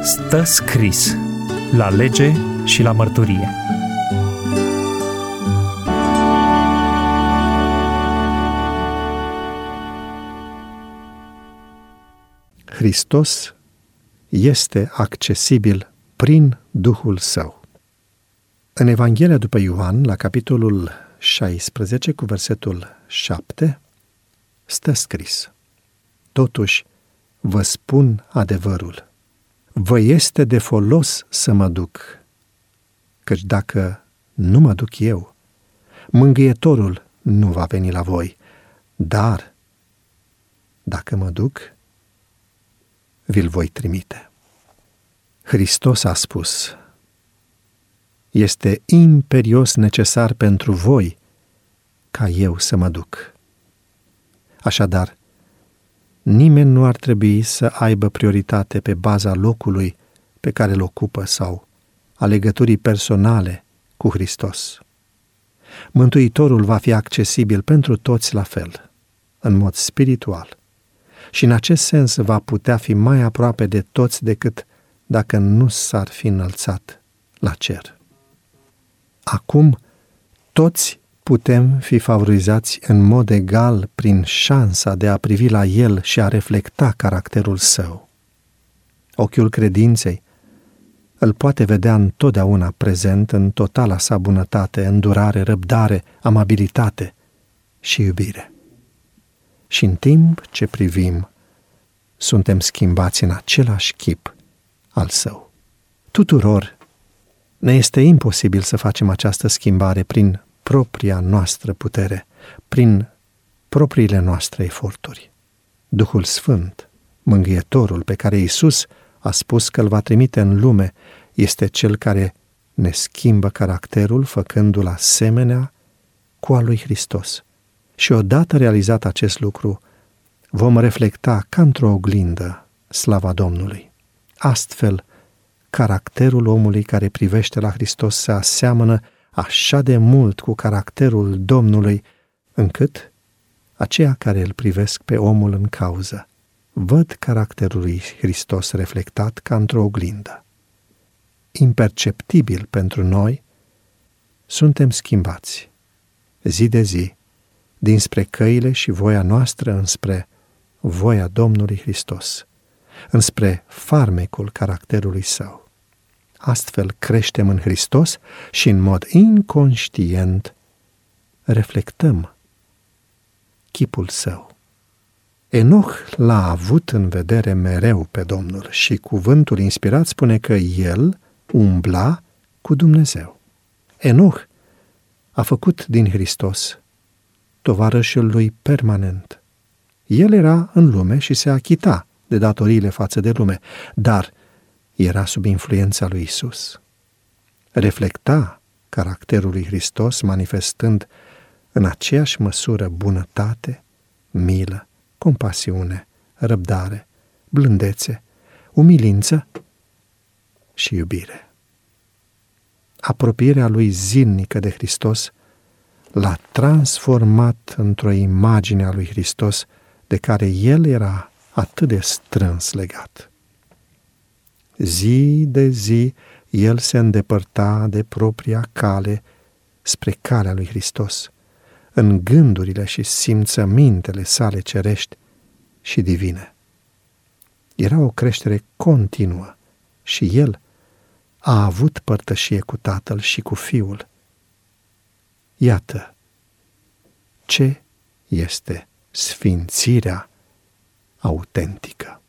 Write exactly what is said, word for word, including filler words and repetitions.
Stă scris la lege și la mărturie. Hristos este accesibil prin Duhul Său. În Evanghelia după Ioan, la capitolul șaisprezece, cu versetul șapte, stă scris: Totuși, vă spun adevărul, vă este de folos să mă duc, căci dacă nu mă duc eu, mângâietorul nu va veni la voi, dar dacă mă duc, vi-l voi trimite. Hristos a spus: este imperios necesar pentru voi ca eu să mă duc. Așadar, nimeni nu ar trebui să aibă prioritate pe baza locului pe care îl ocupă sau a legăturii personale cu Hristos. Mântuitorul va fi accesibil pentru toți la fel, în mod spiritual, și în acest sens va putea fi mai aproape de toți decât dacă nu s-ar fi înălțat la cer. Acum, toți putem fi favorizați în mod egal prin șansa de a privi la El și a reflecta caracterul Său. Ochiul credinței îl poate vedea întotdeauna prezent în totala sa bunătate, îndurare, răbdare, amabilitate și iubire. Și în timp ce privim, suntem schimbați în același chip al Său. Tuturor ne este imposibil să facem această schimbare prin propria noastră putere, prin propriile noastre eforturi. Duhul Sfânt, Mângâietorul pe care Iisus a spus că îl va trimite în lume, este Cel care ne schimbă caracterul, făcându-l asemenea cu al lui Hristos. Și odată realizat acest lucru, vom reflecta ca într-o oglindă slava Domnului. Astfel, caracterul omului care privește la Hristos se aseamănă așa de mult cu caracterul Domnului, încât aceia care îl privesc pe omul în cauză văd caracterul lui Hristos reflectat ca într-o oglindă. Imperceptibil pentru noi, suntem schimbați zi de zi dinspre căile și voia noastră înspre voia Domnului Hristos, înspre farmecul caracterului Său. Astfel creștem în Hristos și în mod inconștient reflectăm chipul Său. Enoch l-a avut în vedere mereu pe Domnul și cuvântul inspirat spune că el umbla cu Dumnezeu. Enoch a făcut din Hristos tovarășul lui permanent. El era în lume și se achita de datoriile față de lume, dar era sub influența lui Isus. Reflecta caracterul lui Hristos, manifestând în aceeași măsură bunătate, milă, compasiune, răbdare, blândețe, umilință și iubire. Apropierea lui zilnică de Hristos l-a transformat într-o imagine a lui Hristos de care el era atât de strâns legat. Zi de zi, el se îndepărta de propria cale spre calea lui Hristos, în gândurile și simțămintele sale cerești și divine. Era o creștere continuă și el a avut părtășie cu Tatăl și cu Fiul. Iată ce este sfințirea autentică.